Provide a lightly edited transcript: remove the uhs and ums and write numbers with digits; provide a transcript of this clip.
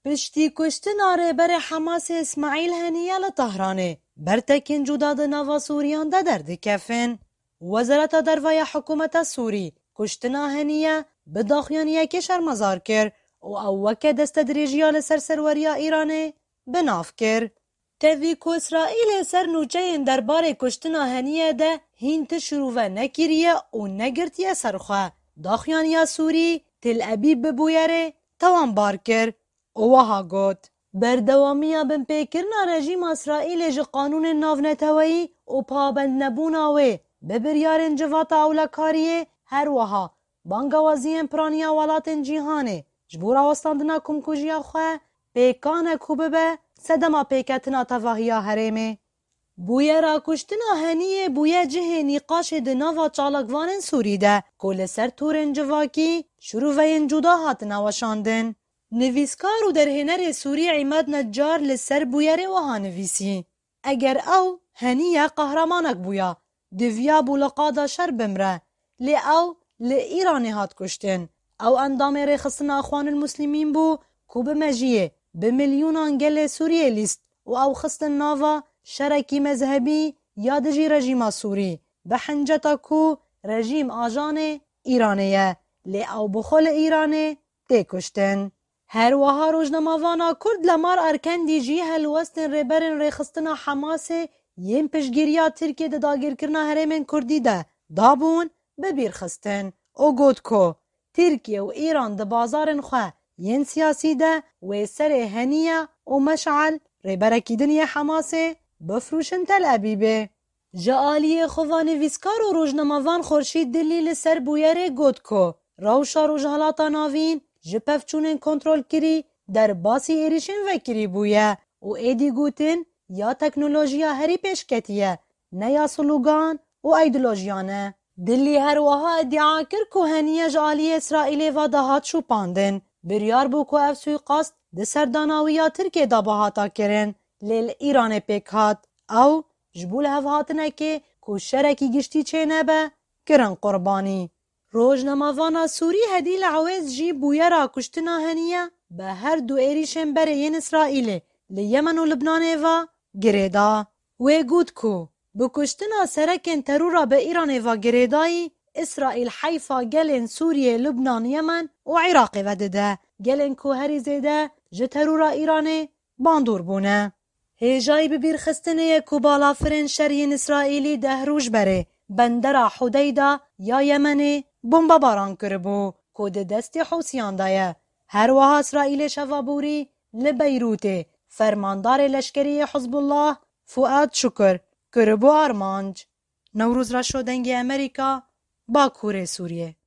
پشتی کشتنا رهبر حماس اسماعیل هنیه لطهرانه برتکین جدا ده ناوا سوریان ده دردکفن. وزارت دروای حکومت سوری کشتنا هنیه به داخیانیه که شرمزار کر و او وکه دست دریجیا لسر سروریا ایرانه بناف کر. تاوی که اسرائیل سر نوچه دربار کشتنا هنیه ده هینت شروع نکریه و نگرتیه سرخواه. داخیانیا سوری تل ابیب ببویره توان بار کر. اوها گوت بردوامیا بن پیکرنا رژیم اسرائیل جه قانون ناونتوایی و پابند نبوناوی ببریارن جواتا اولکاریه هر وها بانگوازی پرانیا ولاتن جیهانه جبورا وستاندنا کمکوژیا خواه پیکانه کوبه به سدما پیکتنا تواهیا هرمه. بویه را کشتنا هنیه بویه جه نیقاش دناوا چالکوانن سوری ده کل سر تورن جواکی شروع وین جدا هاتنا وشاندن. نویسکار و درهنر سوری عماد نجار لسر بویره وها نویسی اگر او هنیه قهرمانک بویا دویا بولقادا شر بمره لی او لی ایرانی هات کشتن او اندام ریخستن اخوان المسلمین بو کو بمجیه بملیونان گل سوریه لیست و او خستن ناوا شرکی مذهبی یا دجی رژیم سوری بحنجتا کو رژیم آجان ایرانیه لی او بخول ایرانه دی کشتن. هر وها روزنامه‌وانا کرد لمار ارکن دیجی هلوستن ریبرن ریخستنا حماس یم پشگیریا ترکیه ده داگیرکرنا هرمن کردی ده دابون ببیر خستن او گوت کو ترکیه و ایران ده بازارن خواه ین سیاسی ده و سر هنیه و مشعل ریبرکی دنیا حماس بفروشن تل ابیبه. جالیه خوان ویسکار و روزنامه‌وان خورشید دلیل سر بویره گوت کو روشا روزهالاتا ناوین جپف چونن کنترل کری در باسی ایریشن وکری بویه و ایدی گوتن یا تکنولوژیا هری پیش کتیه نه یا سلوگان و ایدولوژیانه. دلی هر وها ادعا کر که هنیه جالی اسرائیل و دهات شو پاندن بریار بو که اف سویقاست ده سرداناویا ترکیه دا بهاتا کرن لیل ایران پیک هات او جبول هف هاتنه که شرکی گشتی چه نبه کرن قربانی. روزنامه‌وانا سوری هدی لعویز جی بویه را کشتنا هنیه به هر دو ایریشن بره ین اسرائیل لیمن و لبنان و گریدا و گود کو بکشتنا سرکن ترورا به ایران و گریدایی اسرائیل حیفا گلن سوریه لبنان یمن و عراق ودده گلن کو هری زیده جه ترورا ایران باندور بونه. هیجای ببیر خستنه کو بالا فرن شرین اسرائیلی ده روش بره بندر حدیدا یا یمنه بمبا باران کربو کود دست حوثیان دایه. هر وها اسرائیل شوابوری لبیروت فرماندار لشکری حزب الله فؤاد شکر کربو آرمانج. نوروز را شدنگ امریکا با کوره سوریه.